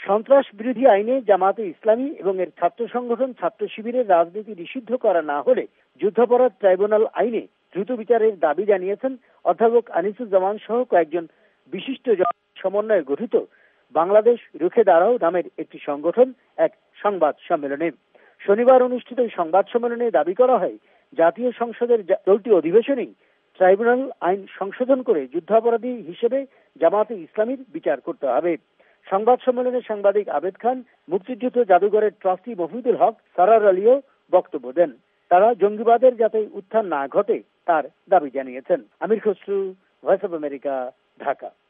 সন্ত্রাস বিরোধী আইনে জামায়াতে ইসলামী এবং এর ছাত্র সংগঠন ছাত্র শিবিরের রাজনীতি নিষিদ্ধ করা না হলে যুদ্ধাপরাধ ট্রাইব্যুনাল আইনে দ্রুত বিচারের দাবি জানিয়েছেন অধ্যাপক আনিসুজ্জামান সহ কয়েকজন বিশিষ্ট সমন্বয়ে গঠিত বাংলাদেশ রুখে দাঁড়াও নামের একটি সংগঠন এক সংবাদ সম্মেলনে। শনিবার অনুষ্ঠিত এই সংবাদ সম্মেলনে দাবি করা হয়, জাতীয় সংসদের চলতি অধিবেশনেই ট্রাইব্যুনাল আইন সংশোধন করে যুদ্ধাপরাধী হিসেবে জামায়াতে ইসলামীর বিচার করতে হবে। সংবাদ সম্মেলনে সাংবাদিক আবেদ খান, মুক্তিযুদ্ধ জাদুঘরের ট্রাস্টি মফিদুল হক, সারার আলীও বক্তব্য দেন। তারা জঙ্গিবাদের যাতে উত্থান না ঘটে তার দাবি জানিয়েছেন। Amir Khasru, voice of America, Dhaka.